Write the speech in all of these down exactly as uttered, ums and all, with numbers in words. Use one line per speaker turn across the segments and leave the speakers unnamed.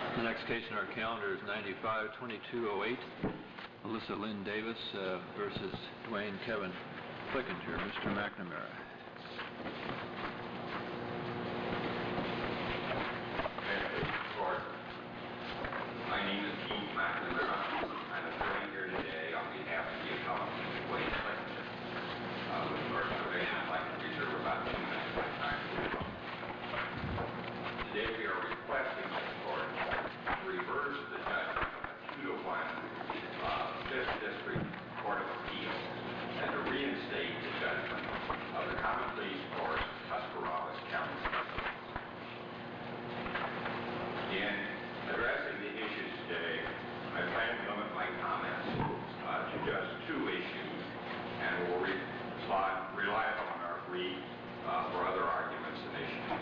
The next case in our calendar is ninety-five twenty-two oh eight, Alyssa Lynn Davis uh, versus Dwayne Kevin Flickinger. Mister McNamara.
My name is Keith McNamara. I'm appearing here today on behalf of the appellant, Dwayne Flickinger. Uh, with your permission, I'd like to reserve about two minutes of my time for the call. Today we are requesting that the court reverse the judgment of a two to one uh, fifth District Court of Appeals and to reinstate the judgment of the Common Pleas Court of Tuscarawas County. In addressing the issues today, I plan to limit my comments uh, to just two issues and will re rely upon our brief uh, for other arguments and issues.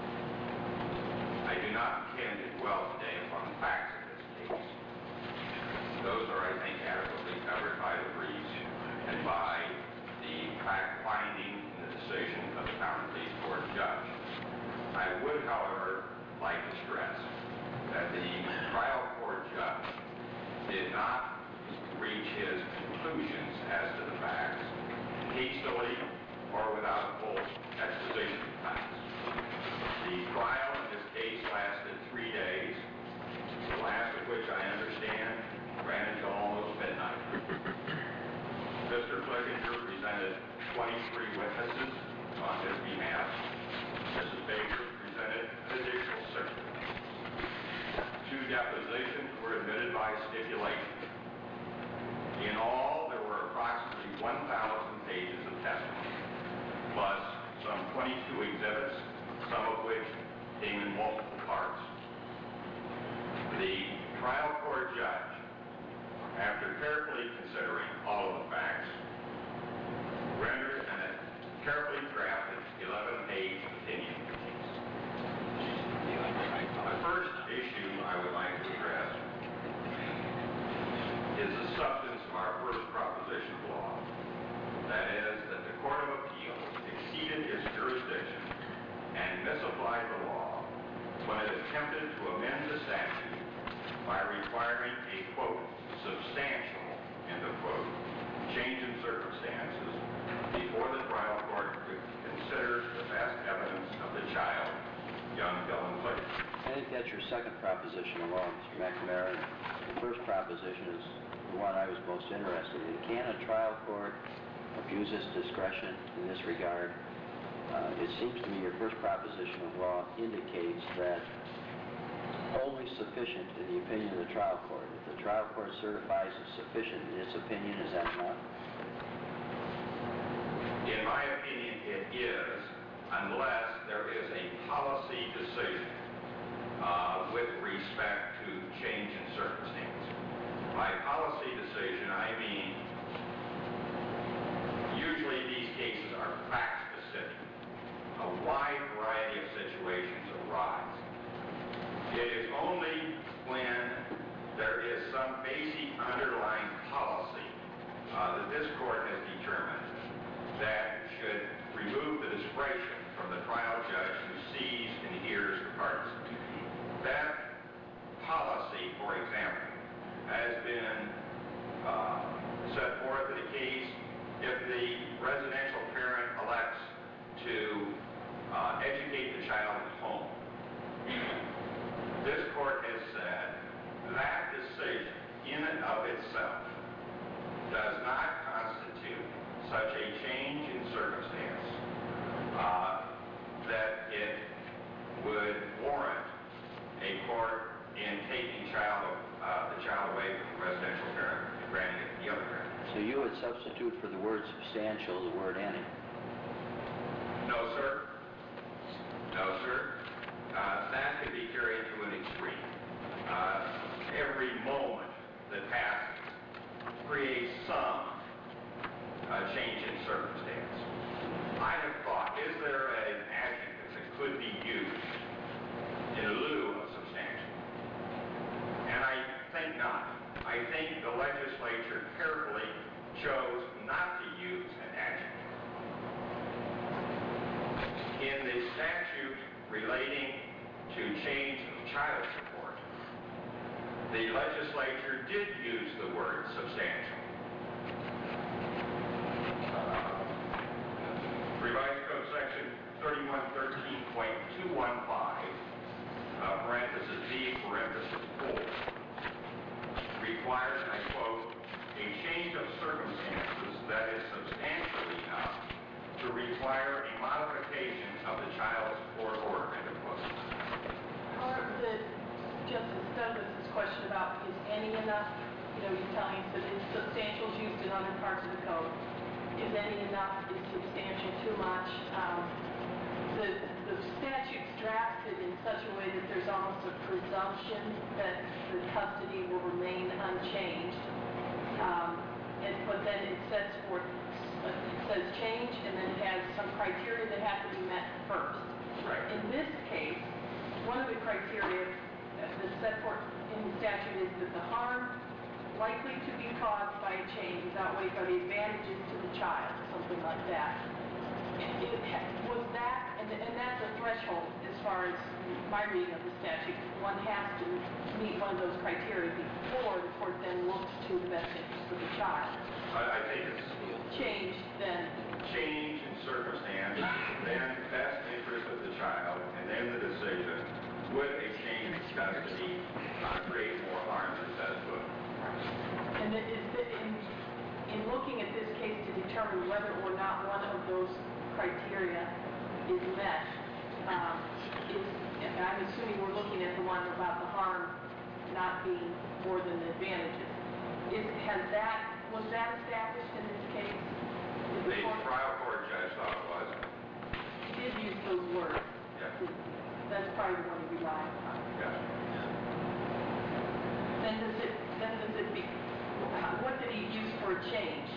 I do not intend to dwell today upon the facts of this case. Those are, I think, adequately covered by the briefs and by the fact finding in the decision of the Common Pleas Court judge. I would, however, like to stress that the trial court judge did not reach his conclusions as to the facts hastily or without a full exposition of facts. The trial in this case lasted three days, the last of which I understand ran until almost midnight. Mister Flickinger presented twenty-three witnesses on his behalf. Missus Baker presented an additional six. Two depositions were admitted by stipulation. In all, there were approximately one thousand pages of testimony, plus some twenty-two exhibits, some of which came in multiple parts. The trial court judge, after carefully considering all of the facts, rendered a carefully drafted eleven page opinion. The first issue I would like to address is the substance of our first proposition of law. That is, that the Court of Appeals exceeded its jurisdiction and misapplied the law when it attempted to amend the statute by requiring a, quote, substantial, end of quote, change in circumstances before the trial court could consider the best evidence of the child, young Dylan Flickinger.
I think that's your second proposition of law, Mister McNamara. The first proposition is the one I was most interested in. Can a trial court abuse its discretion in this regard? Uh, it seems to me your first proposition of law indicates that only sufficient in the opinion of the trial court. If the trial court certifies it's sufficient in its opinion, is that enough?
In my opinion, it is, unless there is a policy decision uh, with respect to change in circumstance. By policy decision, I mean usually these cases are fact-specific. A wide variety of situations arise. It is only when there is some basic underlying policy uh, that this court has determined that should remove the discretion from the trial judge who sees and hears the parties. That policy, for example, has been uh, set forth in a case if the residential parent elects to uh, educate the child at home. This court has said that decision in and of itself does not constitute such a change in circumstance uh, that it would warrant a court in taking child, uh, the child away from the residential parent and granting it to the other parent.
So you would substitute for the word substantial the word any?
No, sir. No, sir. Uh, that could be carried to an extreme. Uh, every moment that passes creates some uh, change in circumstance. I have thought, is there an adjective that could be used in lieu of substantial? And I think not. I think the legislature carefully chose not to use an adjective. In the statute relating to change of child support, the legislature did use the word substantial. Uh, Revised Code Section thirty-one thirteen point two one five, uh, parenthesis B, parenthesis four, requires, and I quote, a change of circumstances that is substantial enough to require a modification of the child's court order, end of quote.
However, the Justice Douglas's question about is any enough, you know, he's telling us that it's substantial is used in other parts of the code. Is any enough? Is substantial too much? Um, the, the statute's drafted in such a way that there's almost a presumption that the custody will remain unchanged. Um, and, but then it sets forth, uh, it says change, and then it has some criteria that have to be met first.
Right.
In this case, one of the criteria that's set forth in the statute is that the harm likely to be caused by a change is outweighed by the advantages to the child, something like that. It, it, was that, and, and that's a threshold as far as my reading of the statute. One has to meet one of those criteria before the court then looks to the best interest of the child.
I, I think it's
Changed then.
change in circumstance, then best interest of the child, and then the decision, would a change in custody uh, create more harm than it does good?
And it is that in, in looking at this case to determine whether or not one of those criteria is met, um, is, and I'm assuming we're looking at the one about the harm not being more than the advantages. Is, has that, was that established in this case?
The trial court judge thought it was.
He did use those words.
Yeah.
That's probably the one he relied upon.
Yeah.
Then does it, then does it be, what did he use for a change?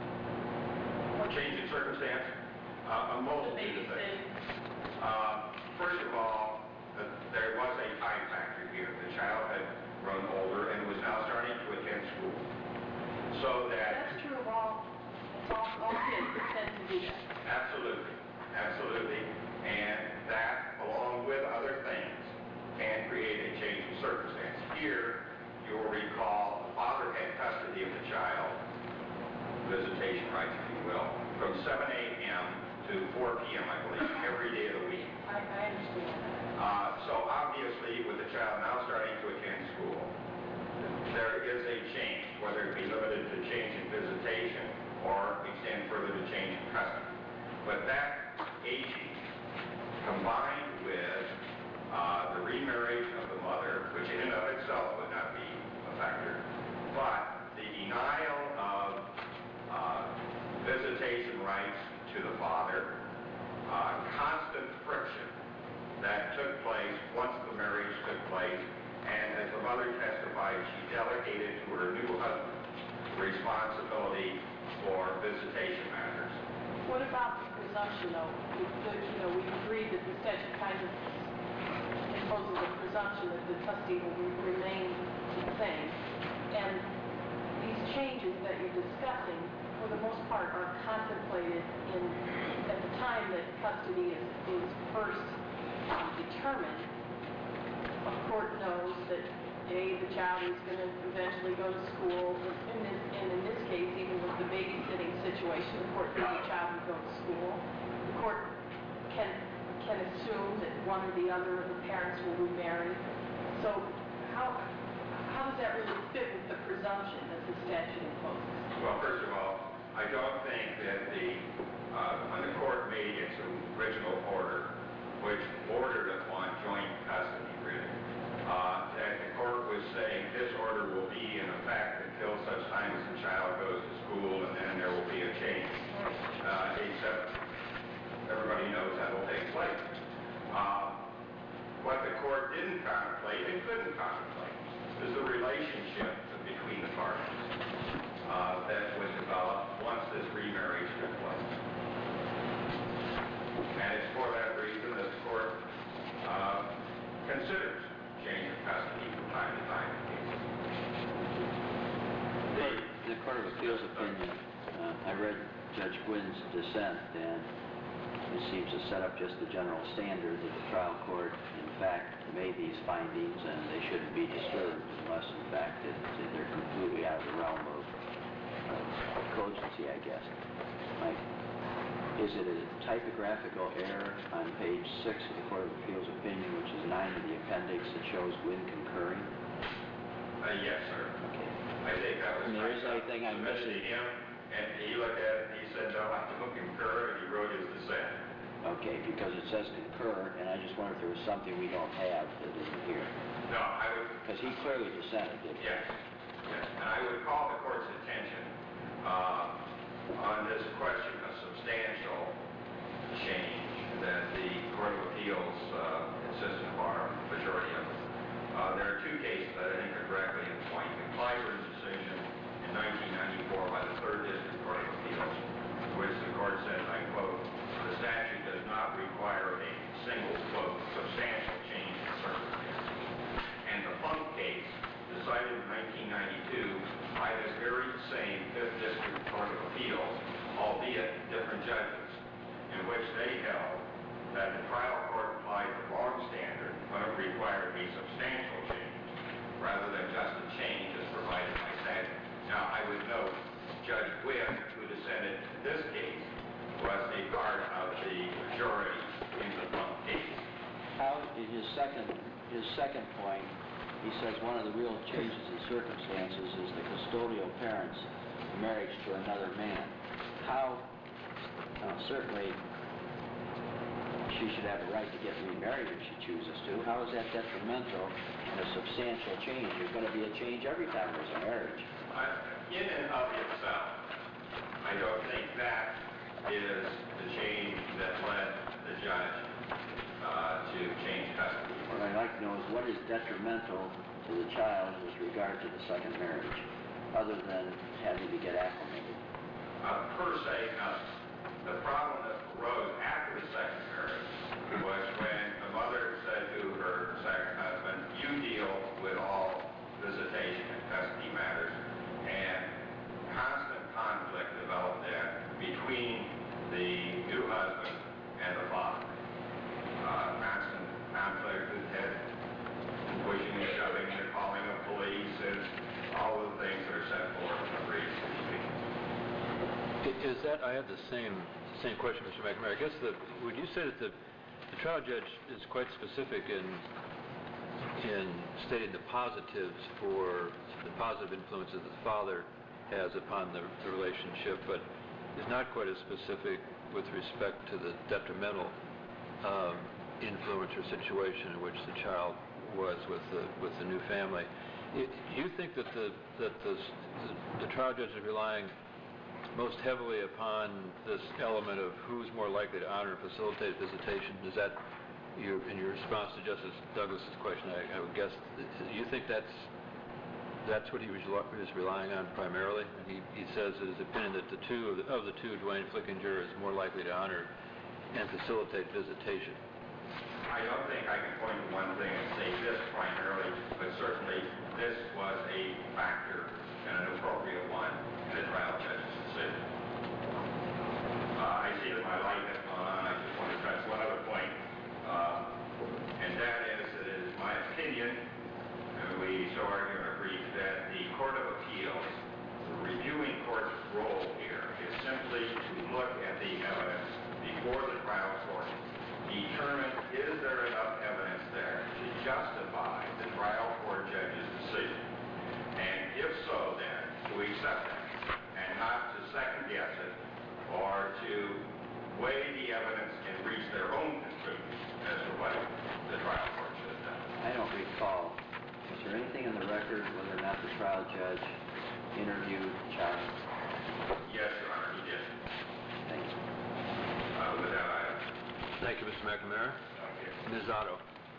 What-
Change in circumstance, uh, a
The
multitude of things.
babysitting.
Uh, first of all, uh, there was a time factor here. The child had grown older and was now starting to attend school. So that...
That's true of all, it's all, all kids that tend to do that.
Absolutely, absolutely. And that, along with other things, can create a change in circumstance. Here, you will recall, the father had custody of the child, visitation rights, if you will, from seven a m to four p m, I believe, every day of the week.
I, I understand that.
Uh, so obviously, with the child now starting to attend school, there is a change, whether it be limited to change in visitation or extend further to change in custody. But that aging, combined with uh, the remarriage of the mother, which in and of itself would not be a factor, but the denial of uh, visitation rights to the father, uh, constant friction that took place once the marriage took place, and as the mother testified, she delegated to her new husband responsibility for visitation matters.
What about the presumption, though? We, the, you know, we agreed that the statute kind of imposes a presumption that the custody will re- remain the same. And these changes that you're discussing, for the most part, are contemplated in, at the time that custody is, is first um, determined. A court knows that, A, the child is going to eventually go to school, and in, and in this case, even with the babysitting situation, the court knows the child will go to school. The court can, can assume that one or the other of the parents will remarry. So how, how does that really fit with the presumption that the statute imposes?
Well, first of all, I don't think that the, uh, when the court made its original order, which ordered upon joint custody, really, uh, that the court was saying this order will be in effect until such time as the child goes to school, and then there will be a change. Uh, except everybody knows that will take place. Uh, what the court didn't contemplate and couldn't contemplate is the relationship between the parties uh, that would develop once this remarriage took place. And it's for that reason that the court uh, considers change of custody from time to time.
The, the Court of Appeals opinion, uh, I read Judge Gwynn's dissent, and it seems to set up just the general standard that the trial court, in fact, made these findings, and they shouldn't be disturbed unless, in discrepancy, I guess. Like, is it a typographical error on page six of the Court of Appeals opinion, which is nine of the appendix, that shows Wynn concurring?
Uh, yes, sir.
Okay.
I think that was.
And there is anything I'm
submitted to
missing?
him, and he looked at it and he said, no, I don't concur, and he wrote his dissent.
Okay, because it says concur, and I just wonder if there was something we don't have that isn't here.
No, I would.
Because he clearly dissented, didn't he?
Yes, yes, and I would call the court's attention uh, on this question of substantial change that the Court of Appeals uh, insisted upon, majority of it. Uh, there are two cases that I think are directly in point. The Clyburn decision in nineteen ninety-four by the Third District Court of Appeals, in which the court says, I quote, the statute does not require a single, quote, substantial change in circumstances. And the Funk case, decided in nineteen ninety-two by this very same Fifth District Court of Appeals, albeit different judges, in which they held that the trial court applied the wrong standard when it required a substantial change, rather than just a change as provided by statute. Now, I would note, Judge Wynn, who dissented in this case, was a part of the majority in the Funk case.
How, in his second, his second point, he says one of the real changes in circumstances is the custodial parent's marriage to another man. How, uh, certainly, she should have a right to get remarried if she chooses to. How is that detrimental and a substantial change? There's going to be a change every time there's a marriage.
Uh, in and of itself, I don't think that is the change that led the judge uh, to change custody.
What I'd like to know is what is detrimental to the child with regard to the second marriage, other than having to get acclimated?
Uh, per se, nothing. The problem that arose after the second marriage was when the mother said to her second husband, you deal with all visitation and custody matters, and constant conflict developed then between the new husband and the father. Uh, constant conflict that had pushing and shoving and calling of police and all of the things that are set forth in the brief.
Is that, I have the same same question, Mister McNamara. I guess the, would you say that the, the trial judge is quite specific in in stating the positives for the positive influences that the father has upon the, the relationship, but is not quite as specific with respect to the detrimental um, influence or situation in which the child was with the with the new family? Do you think that the that the, the, the trial judge is relying most heavily upon this element of who's more likely to honor and facilitate visitation? Is that your, in your response to Justice Douglas's question? I, I would guess. You think that's that's what he was, was relying on primarily? He, he says in his opinion that the two of the, of the two, Dwayne Flickinger is more likely to honor and facilitate visitation.
I don't think I can point to one thing and say this primarily, but certainly this was a factor and an appropriate one in the trial judge's decision. Uh, I see that my light has gone on. I just want to stress one other point, uh, and that is that it is my opinion, and we so argue in our brief, that the Court of Appeals, the reviewing court's role here is simply to look at the evidence before the trial court, determine is there enough evidence there to justify the trial court judge's decision, and if so, then to accept it, and not to second guess it or to weigh the evidence and reach their own conclusion as to what the trial court should have done.
I don't recall. Was there anything in the record whether or not the trial judge interviewed the child?
Yes, Your Honor, he did.
Thank you.
Uh, with that, I...
Thank you, Mister McNamara.
Okay.
Miz Otto.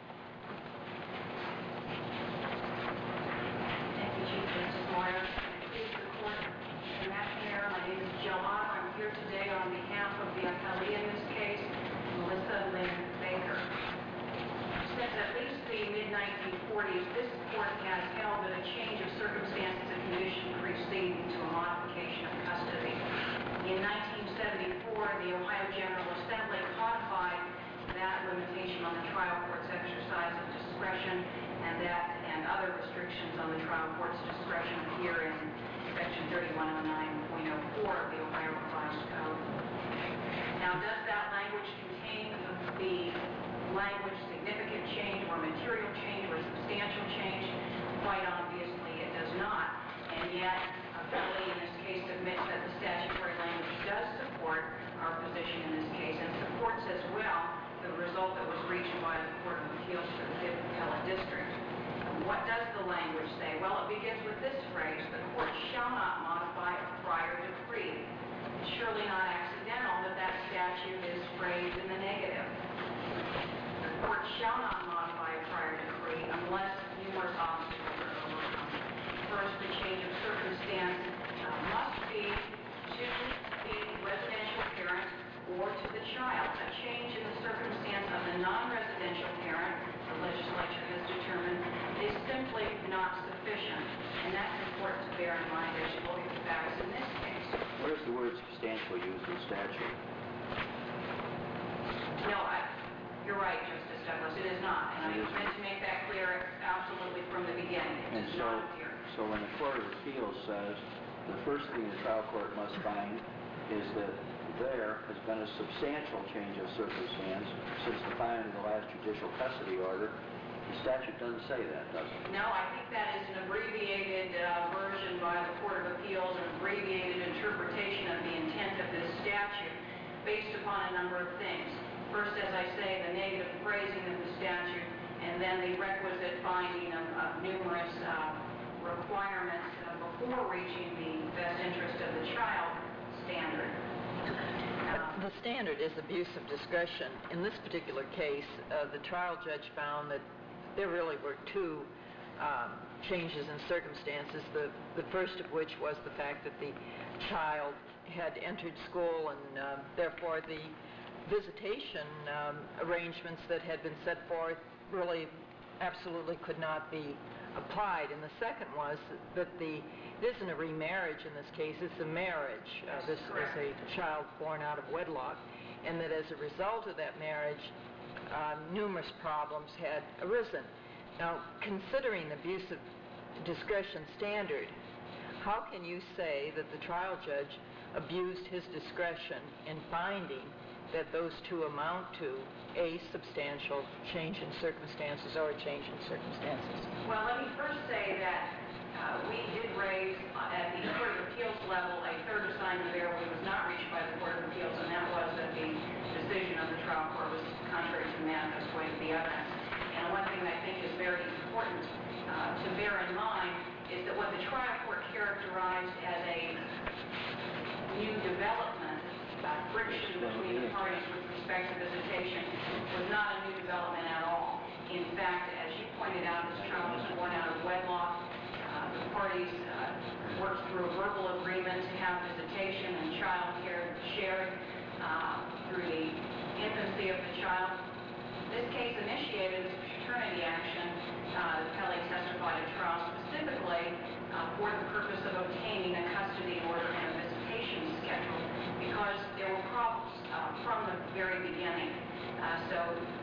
Thank you, Chief Justice Moyer. Please support Mister McNamara. My name is Jill Otto. I'm here today on behalf of the appellee in this case, Melissa Lynn Baker. Since at least the mid nineteen forties, this court has held that a change of circumstances and condition proceeding to a modification of custody. In nineteen seventy-four, the Ohio General Assembly codified that limitation on the trial court's exercise of discretion, and that and other restrictions on the trial court's discretion here in Section thirty-one oh nine point oh four of the Ohio Revised Code. Now, does that language contain the language significant change or material change or substantial change? Quite obviously, it does not. And yet, appellee in this case admits that the statutory language does support our position in this case and supports as well the result that was reached by the Court of Appeals for the fifth Appellate District. What does the language say? Well, it begins with this phrase: the court shall not modify a prior decree. It's surely not accidental that that statute is phrased in the negative. The court shall not modify a prior decree unless numerous obstacles are overcome. First, the change of circumstance uh, must be to the residential parent or to the child. A change in the circumstance of the non-residential parent, the legislature has determined, is simply not sufficient. And that's important to bear in mind as you look at the facts in this case.
Where's the word substantial used in statute?
No, I, you're right, Justice Douglas, it is not. And I meant to make that clear absolutely from the beginning. It
And
does
so,
not appear.
so when the Court of Appeals says the first thing the trial court must find is that there has been a substantial change of circumstance since the filing of the last judicial custody order, the statute doesn't say that, does it?
No, I think that is an abbreviated uh, version by the Court of Appeals, an abbreviated interpretation of the intent of this statute based upon a number of things. First, as I say, the negative phrasing of the statute, and then the requisite finding of, of numerous uh, requirements uh, before reaching the best interest of the child standard.
But the standard is abuse of discretion. In this particular case, uh, the trial judge found that there really were two um, changes in circumstances, the, the first of which was the fact that the child had entered school and uh, therefore the visitation um, arrangements that had been set forth really absolutely could not be applied. And the second was that the it isn't a remarriage in this case, it's a marriage. Uh, this is a child born out of wedlock, and that as a result of that marriage, uh, numerous problems had arisen. Now, considering the abuse of discretion standard, how can you say that the trial judge abused his discretion in finding that those two amount to a substantial change in circumstances or a change in circumstances?
Well, let me first say that Uh, we did raise uh, at the Court of Appeals level a third assignment there which was not reached by the Court of Appeals, and that was that the decision of the trial court was contrary to the manifest way of the evidence. And one thing that I think is very important uh, to bear in mind is that what the trial court characterized as a new development, uh, friction between the parties with respect to visitation, was not a new development at all. In fact, as you pointed out, this child was born out of wedlock. Uh, the parties uh, worked through a verbal agreement to have visitation and child care shared uh, through the infancy of the child. This case initiated as a paternity action. Uh, the appellee testified at trial specifically uh, for the purpose of obtaining a custody order and a visitation schedule because there were problems uh, from the very beginning. Uh, so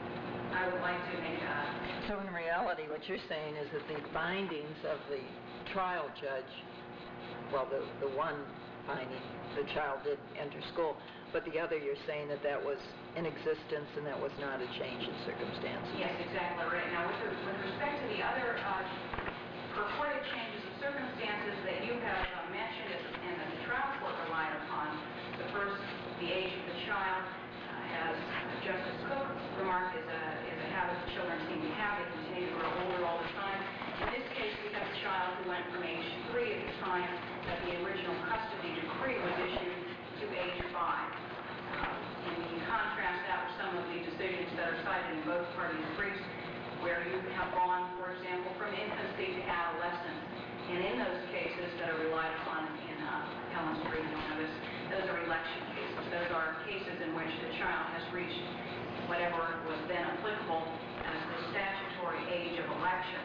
I would like to make a...
So in reality, what you're saying is that the findings of the trial judge, well, the, the one finding, the child did enter school, but the other, you're saying that that was in existence and that was not a change in circumstances.
Yes, exactly right. Now, with, the, with respect to the other uh, purported changes of circumstances that you have uh, mentioned and that the trial court relied upon, the first, the age of the child, as Justice Cook remarked, is a, is a habit that children seem to have. They continue to grow older all the time. In this case, we have a child who went from age three at the time that the original custody decree was issued to age five. Uh, and you contrast that with some of the decisions that are cited in both parties' briefs, where you have gone, for example, from infancy to adolescence. And in those cases that are relied upon in uh, Helen's brief, notice, those are election cases. Those are cases in which the child has reached whatever was then applicable as the statutory age of election.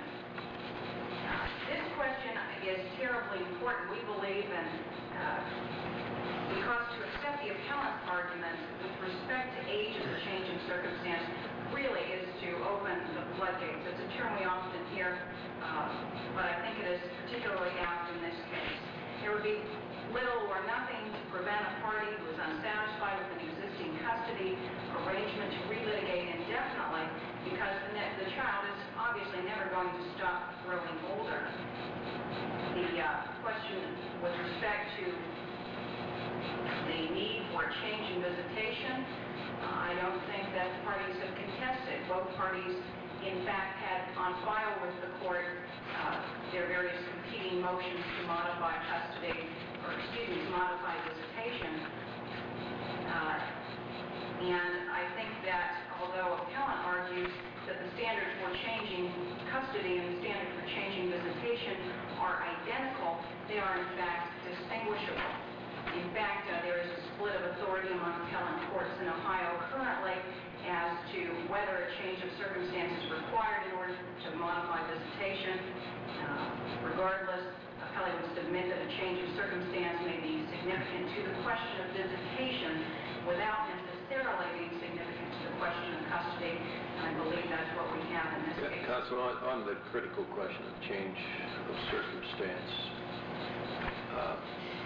Uh, this question is terribly important, we believe, and uh, because to accept the appellant's argument with respect to age as a change in circumstance really is to open the floodgates. It's a term we often hear, uh, but I think it is particularly apt in this case. There would be little or nothing to prevent a party who is unsatisfied with an existing custody arrangement to relitigate indefinitely because the, ne- the child is obviously never going to stop growing older. The uh, question with respect to the need for a change in visitation, uh, I don't think that the parties have contested. Both parties, in fact, had on file with the court uh, their various competing motions to modify custody, or excuse me, to modify visitation. Uh, and I think that although appellant argues that the standard for changing custody and the standard for changing visitation are identical, they are in fact distinguishable. In fact, uh, there is a split of authority among appellant courts in Ohio currently as to whether a change of circumstance is required in order to modify visitation. Uh, regardless, appellant would submit that a change of circumstance may be significant to the question of visitation without necessarily being significant to the question of custody. And I believe that's what we have in this case.
Counsel, on, on the critical question of change of circumstance, uh,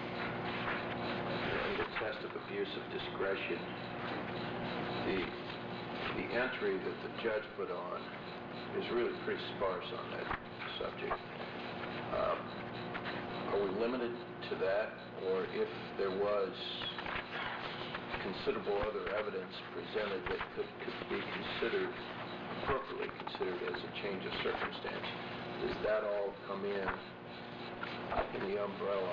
the test of abuse of discretion, the the entry that the judge put on is really pretty sparse on that subject. Um, are we limited to that, or if there was considerable other evidence presented that could, could be considered, appropriately considered as a change of circumstance, does that all come in in the umbrella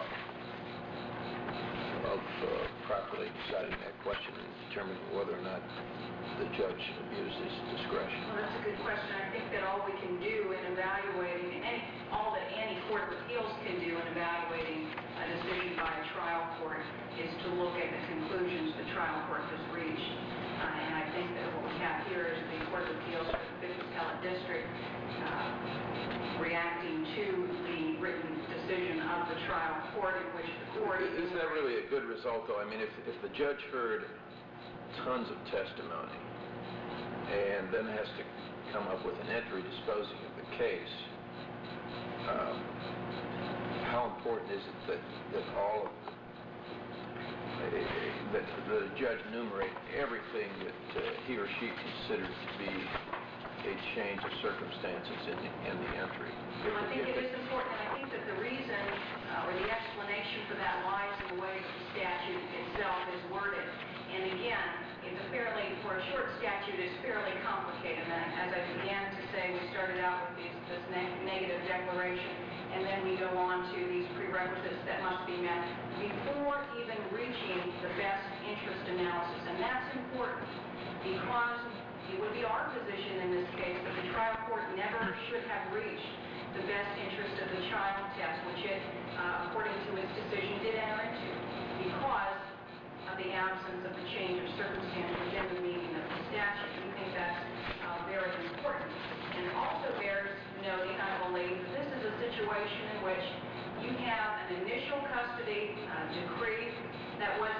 of uh, properly deciding that question and determining whether or not the judge abused his discretion?
Well, that's a good question. I think that all we can do in evaluating, and all that any court of appeals can do in evaluating a decision by a trial court is to look at the conclusions the trial court has reached. Uh, and I think that what we have here is the Court of Appeals for the fifth Appellate District uh, reacting to the written decision of the trial court in which the court...
Isn't that really a good result, though? I mean, if, if the judge heard tons of testimony and then has to come up with an entry disposing of the case, um, how important is it that, that all of uh, that the judge enumerate everything that uh, he or she considers to be a change of circumstances in the, in the entry?
Well, I think it is important, and I think that the reason uh, or the explanation for that lies in the way that the statute itself is worded. And again, it's a fairly, for a short statute, it's fairly complicated. And as I began to say, we started out with these, this ne negative declaration, and then we go on to these prerequisites that must be met before even reaching the best interest analysis. And that's important because it would be our position in this case that the trial court never should have reached the best interest of the child test, which it, uh, according to its decision, did enter into, because of the absence of the change of circumstance within the meaning of the statute. We think that's uh, very important. And it also bears noting, I believe, that this is a situation in which you have an initial custody uh, decree that was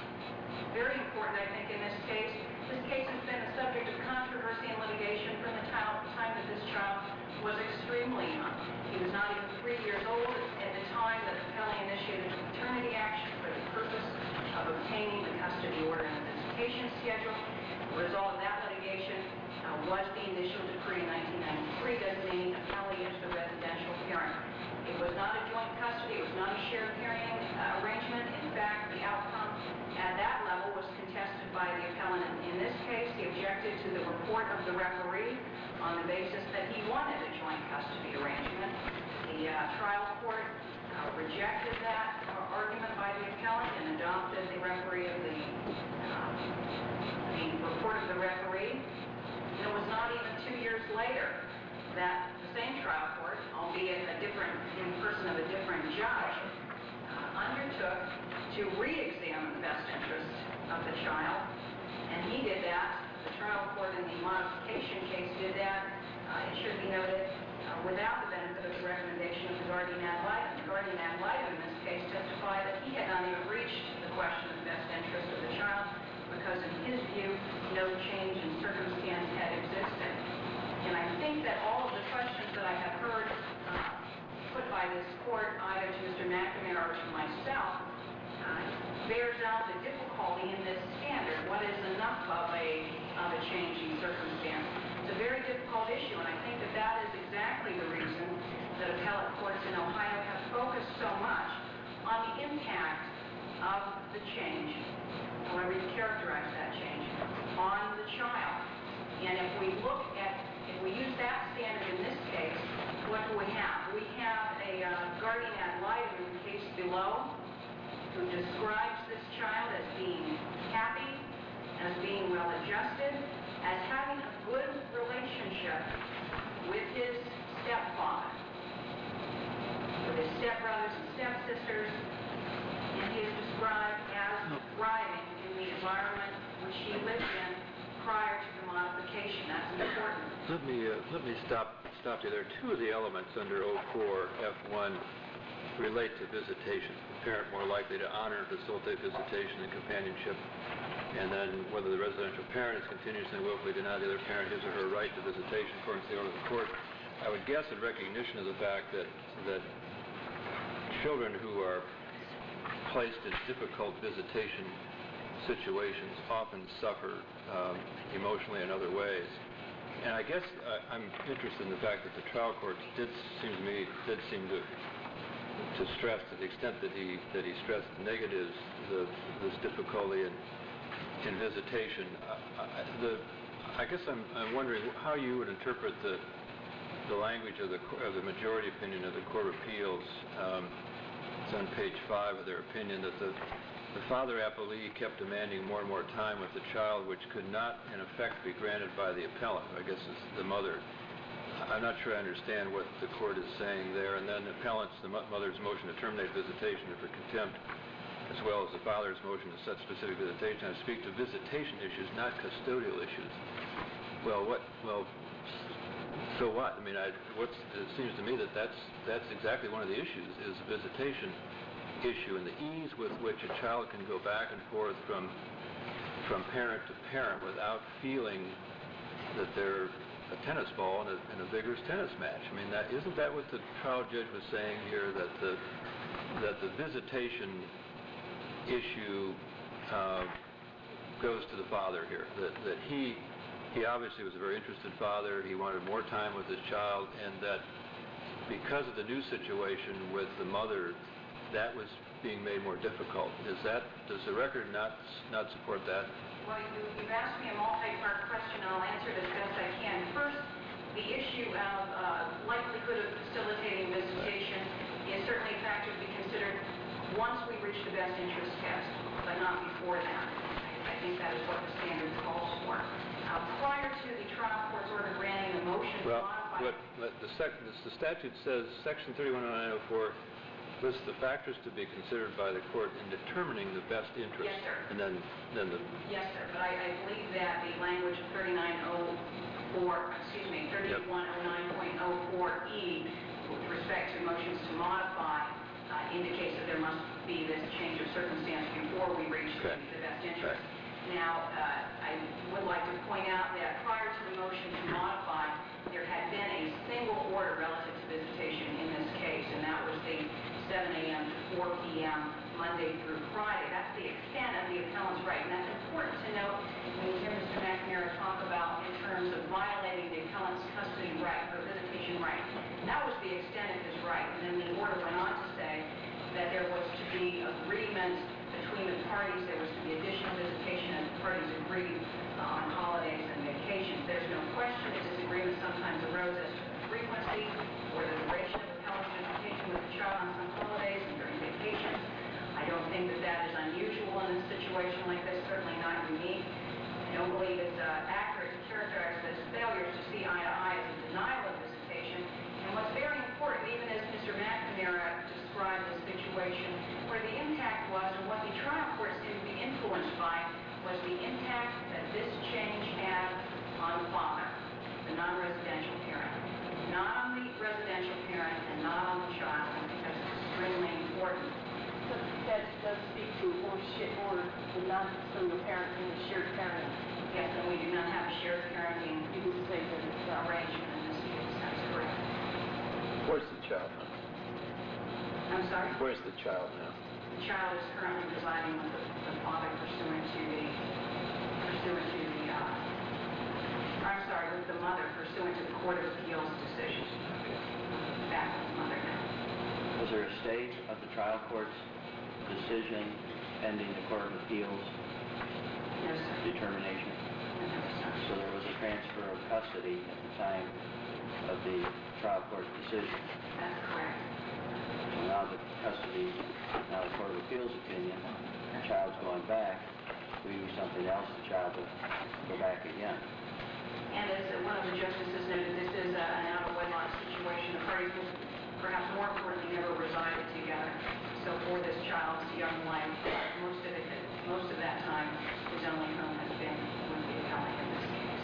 very important, I think, in this case. This case has been a subject of controversy and litigation from the time that this child was extremely young. He was not even three years old at the time that the appellee initiated a paternity action for the purpose of obtaining the custody order and visitation schedule. The result of that litigation uh, was the initial decree in nineteen ninety-three designating the appellee as the residential parent. It was not a joint custody. It was not a shared parenting uh, arrangement. In fact, the outcome at that level was contested by the appellant. In this case, he objected to the report of the referee on the basis that he wanted a joint custody arrangement. The uh, trial court uh, rejected that uh, argument by the appellant and adopted the referee of the, uh, the report of the referee. And it was not even two years later that the same trial court, albeit a different, in person of a different judge, uh, undertook to re-examine the best interests of the child. And he did that. The trial court in the modification case did that. Uh, it should be noted uh, without the benefit of the recommendation of the guardian ad litem. The guardian ad litem in this case testified that he had not even reached the question of the best interest of the child because in his view, no change in circumstance had existed. And I think that all of the questions that I have heard uh, put by this court, either to Mister McNamara or to myself, uh, bears out the difficulty in this standard. What is enough of a, of a changing circumstance? It's a very difficult issue, and I think that that is exactly the reason that appellate courts in Ohio have focused so much on the impact of the change, however you characterize that change, on the child. And if we look at, if we use that standard in this case, what do we have? We have a uh, guardian ad litem in the case below who describes this child as being happy, as being well-adjusted, as having a good relationship with his stepfather, with his stepbrothers and stepsisters, and he is described as thriving in the environment which he lived in prior to the modification. That's important.
Let me, uh, let me stop, stop you there. Two of the elements under oh four F one relate to visitation. The parent more likely to honor and facilitate visitation and companionship, and then whether the residential parent is continuously and willfully denied the other parent his or her right to visitation according to the order of the court. I would guess in recognition of the fact that, that children who are placed in difficult visitation situations often suffer um, emotionally in other ways. And I guess uh, I'm interested in the fact that the trial court did seem to me did seem to to stress, to the extent that he that he stressed the negatives, the this difficulty in in visitation. Uh, I, the I guess I'm I'm wondering how you would interpret the the language of the of the majority opinion of the Court of Appeals. Um, it's on page five of their opinion that the The father appellee kept demanding more and more time with the child, which could not, in effect, be granted by the appellant. I guess it's the mother. I'm not sure I understand what the court is saying there. And then the appellant's, the mother's motion to terminate visitation for contempt, as well as the father's motion to set specific visitation. I speak to visitation issues, not custodial issues. Well, what? Well, so what? I mean, I, what's, it seems to me that that's that's exactly one of the issues is visitation issue and the ease with which a child can go back and forth from from parent to parent without feeling that they're a tennis ball in a, in a vigorous tennis match. I mean, that isn't that what the trial judge was saying here, that the that the visitation issue uh, goes to the father here, that that he he obviously was a very interested father. He wanted more time with his child, and that because of the new situation with the mother, that was being made more difficult. Is that, does the record not not support that?
Well, you, you've asked me a multi-part question, and I'll answer it as best I can. First, the issue of uh, likelihood of facilitating visitation is certainly a factor to be considered once we reach the best interest test, but not before that. I, I think that is what the standard calls for. Uh, prior to the trial court's order granting the motion to
well,
modify...
What, what the, sec, the, the statute says, Section thirty-one oh nine oh four, lists the factors to be considered by the court in determining the best interest.
Yes, sir.
And then, then the...
Yes, sir, but I, I believe that the language of thirty-nine oh four, excuse me, thirty-one oh nine point oh four E, with respect to motions to modify, uh, indicates that there must be this change of circumstance before we reach
Okay.
the best interest.
Okay.
Now, uh, I would like to point out that prior to the motion to modify, there had been a single order relative to visitation in this case, and that was the seven a m to four p m Monday through Friday. That's the extent of the appellant's right, and that's important to note when you hear Mister McNamara talk about in terms of violating the appellant's custody right or visitation right. That was the extent of his right, and then the order went on to say that there was to be agreement between the parties, there was to be additional visitation as the parties agreed uh, on holidays and vacations. There's no question that disagreement sometimes arose as to the frequency or the duration of appellant's visitation with the child on some holidays and during vacations. I don't think that that is unusual in a situation like this, certainly not unique. I don't believe it's uh, accurate to characterize this failure to see eye to eye as a denial of visitation. And what's very important, even as Mister McNamara described the situation, where the impact was and what the trial court seemed to be influenced by was the impact that this change had on the father, the non-residential parent. Not on the residential parent and not on the child. I think that's extremely important.
So that does speak to or shit or the non-custodial parent and the shared parenting.
Yes, and we do not have a shared parenting
You would say that it's uh,
arrangement in this case. That's correct.
Where's the child now?
I'm sorry?
Where's the child now?
The child is currently residing with the the father pursuant to the, pursuant to the, uh, I'm sorry, with the mother pursuant to the Court of Appeals decision. Back with the mother now.
Was there a stay of the trial court's decision pending the Court of Appeals
No, sir.
determination?
No, sir.
So there was a transfer of custody at the time of the trial court's decision.
That's correct.
So now the custody, now the Court of Appeals opinion, the child's going back, we do something else, the child will go back again.
And as one of the justices noted, this is a- an out-of-wedlock situation. The parties will, perhaps more importantly, never resided together. So for this child's young life, most of it, most of that time, his only home has been with the appellant in this case.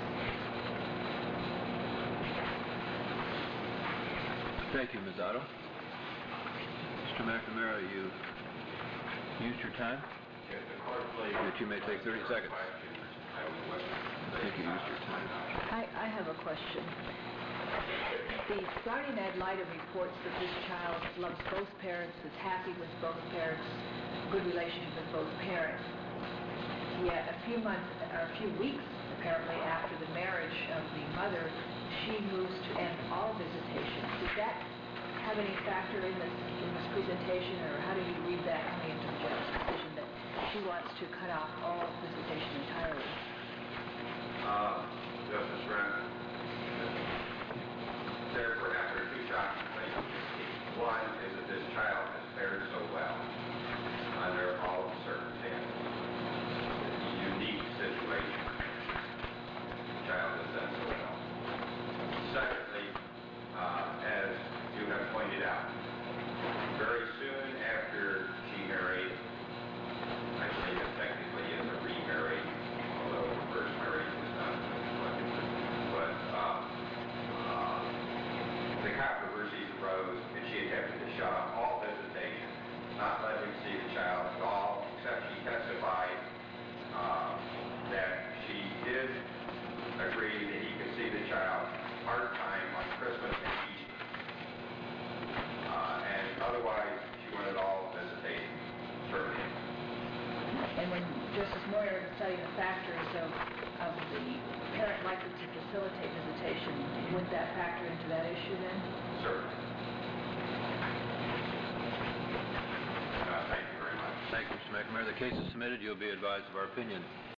Thank you, Miz Otto. Mister McNamara, you used your time?
If the court please.
That you may take thirty seconds.
I would.
I think you used your time.
I, I have a question. The guardian ad litem reports that this child loves both parents, is happy with both parents, good relationship with both parents. Yet a few months, or a few weeks apparently after the marriage of the mother, she moves to end all visitation. Does that have any factor in this, in this presentation, or how do you read that coming into the judge's decision that she wants to cut off all visitation entirely?
Uh, Justice Brennan, there perhaps are two shocking things. One is that this child has fared so well under all the circumstances. It's a unique situation. The child has done so well. Secondly, uh, as you have pointed out, very soon after she married, I believe it technically is a remarriage, although the first marriage was done, but uh, uh, the controversies arose and she attempted to shut off all visitation, not let him see the child at all, except she testified uh, that she did agree that he could see the child part-time on Christmas and Easter. Uh, and otherwise, she wanted all visitation terminated.
And when Justice Moyer was studying the factors of, of the parent likely to facilitate visitation, would that factor into that issue then?
Certainly. Uh, thank you very much.
Thank you, Mister McNamara. The case is submitted. You'll be advised of our opinion.